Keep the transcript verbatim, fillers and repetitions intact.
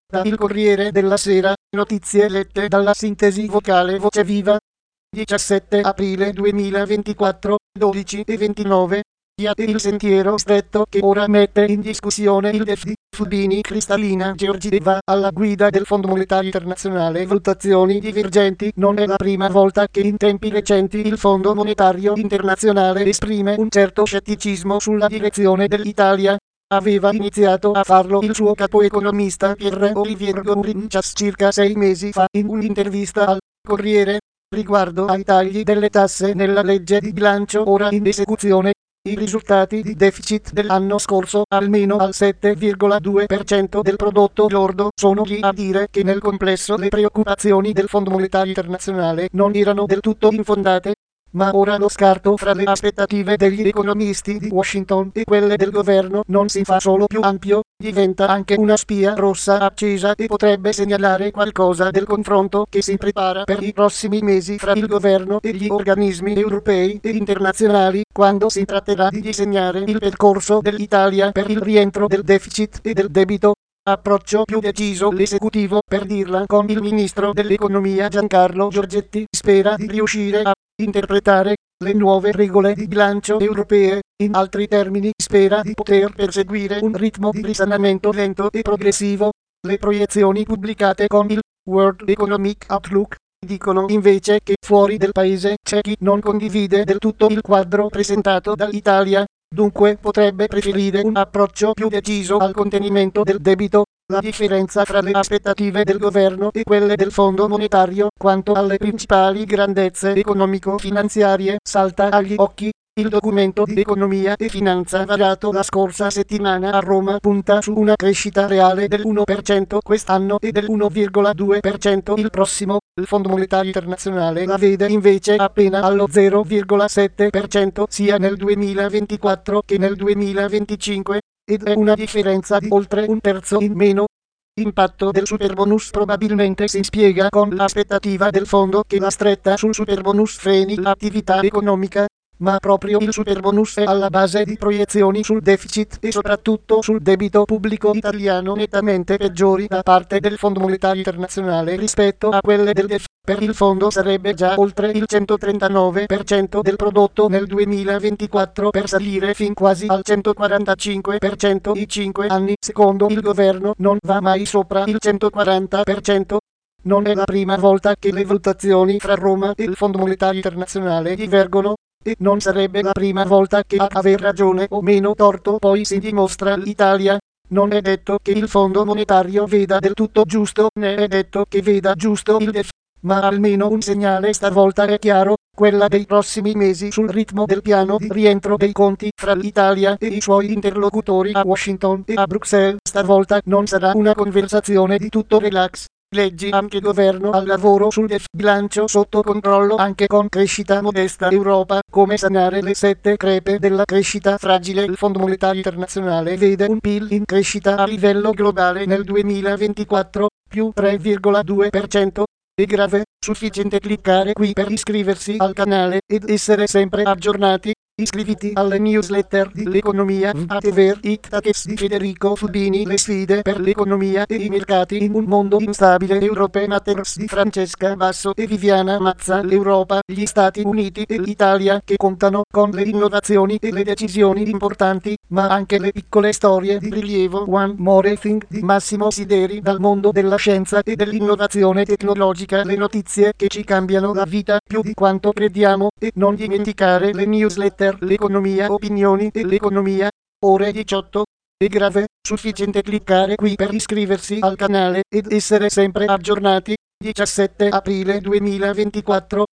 Da Il Corriere della Sera, notizie lette dalla sintesi vocale Voce Viva. diciassette aprile duemilaventiquattro, dodici e ventinove. Iate il sentiero stretto che ora mette in discussione il D E F di Fubini Cristallina Georgieva alla guida del Fondo Monetario Internazionale. Valutazioni divergenti. Non è la prima volta che in tempi recenti il Fondo Monetario Internazionale esprime un certo scetticismo sulla direzione dell'Italia. Aveva iniziato a farlo il suo capo economista Pierre Olivier Gourinchas circa sei mesi fa in un'intervista al Corriere riguardo ai tagli delle tasse nella legge di bilancio ora in esecuzione. I risultati di deficit dell'anno scorso, almeno al sette virgola due per cento del prodotto lordo, sono lì a dire che nel complesso le preoccupazioni del Fondo Monetario Internazionale non erano del tutto infondate. Ma ora lo scarto fra le aspettative degli economisti di Washington e quelle del governo non si fa solo più ampio, diventa anche una spia rossa accesa e potrebbe segnalare qualcosa del confronto che si prepara per i prossimi mesi fra il governo e gli organismi europei e internazionali, quando si tratterà di disegnare il percorso dell'Italia per il rientro del deficit e del debito. Approccio più deciso l'esecutivo, per dirla con il ministro dell'economia Giancarlo Giorgetti, spera di riuscire a interpretare le nuove regole di bilancio europee. In altri termini, spera di poter perseguire un ritmo di risanamento lento e progressivo. Le proiezioni pubblicate con il World Economic Outlook dicono invece che fuori del paese c'è chi non condivide del tutto il quadro presentato dall'Italia. Dunque potrebbe preferire un approccio più deciso al contenimento del debito. La differenza fra le aspettative del governo e quelle del Fondo Monetario quanto alle principali grandezze economico-finanziarie salta agli occhi. Il documento di economia e finanza varato la scorsa settimana a Roma punta su una crescita reale dell'uno per cento quest'anno e dell'uno virgola due per cento il prossimo. Il Fondo Monetario Internazionale la vede invece appena allo zero virgola sette per cento sia nel duemilaventiquattro che nel duemilaventicinque, ed è una differenza di oltre un terzo in meno. L'impatto del superbonus probabilmente si spiega con l'aspettativa del fondo che la stretta sul superbonus freni l'attività economica. Ma proprio il superbonus è alla base di proiezioni sul deficit e soprattutto sul debito pubblico italiano nettamente peggiori da parte del Fondo Monetario Internazionale rispetto a quelle del D E F. Per il fondo sarebbe già oltre il centotrentanove per cento del prodotto nel duemilaventiquattro per salire fin quasi al centoquarantacinque per cento in cinque anni. Secondo il governo non va mai sopra il centoquaranta per cento. Non è la prima volta che le valutazioni fra Roma e il Fondo Monetario Internazionale divergono. E non sarebbe la prima volta che a aver ragione o meno torto poi si dimostra l'Italia. Non è detto che il Fondo Monetario veda del tutto giusto, né è detto che veda giusto il D E F, ma almeno un segnale stavolta è chiaro, quella dei prossimi mesi sul ritmo del piano di rientro dei conti fra l'Italia e i suoi interlocutori a Washington e a Bruxelles. Stavolta non sarà una conversazione di tutto relax. Leggi anche governo al lavoro sul D E F, bilancio sotto controllo anche con crescita modesta, Europa, come sanare le sette crepe della crescita fragile. Il Fondo Monetario Internazionale vede un P I L in crescita a livello globale nel duemilaventiquattro, più tre virgola due per cento. È grave, sufficiente cliccare qui per iscriversi al canale ed essere sempre aggiornati. Iscriviti alle newsletter di l'economia a Tever Ictates di Federico Fubini. Le sfide per l'economia e i mercati in un mondo instabile. Europe Matters di Francesca Basso e Viviana Mazza. L'Europa, gli Stati Uniti e l'Italia che contano con le innovazioni e le decisioni importanti, ma anche le piccole storie di rilievo. One More Thing di Massimo Sideri dal mondo della scienza e dell'innovazione tecnologica. Le notizie che ci cambiano la vita più di quanto crediamo, e non dimenticare le newsletter. L'economia, opinioni e l'economia. Ore diciotto. È grave, sufficiente cliccare qui per iscriversi al canale ed essere sempre aggiornati. diciassette aprile duemilaventiquattro,